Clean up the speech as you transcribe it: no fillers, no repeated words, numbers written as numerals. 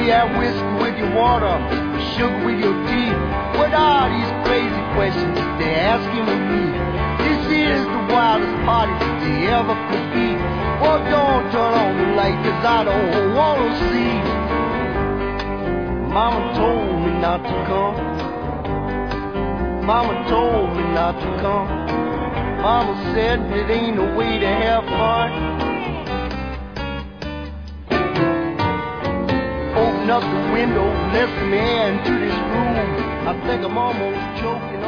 you have whiskey with your water, sugar with your tea? What are these crazy questions that they're asking of me? This is the wildest party that they ever could be. Well, don't turn on the light, 'cause I don't wanna see. Mama told me not to come. Mama told me not to come. Mama said it ain't a way to have fun. Open up the window, let some air into this room. I think I'm almost choking.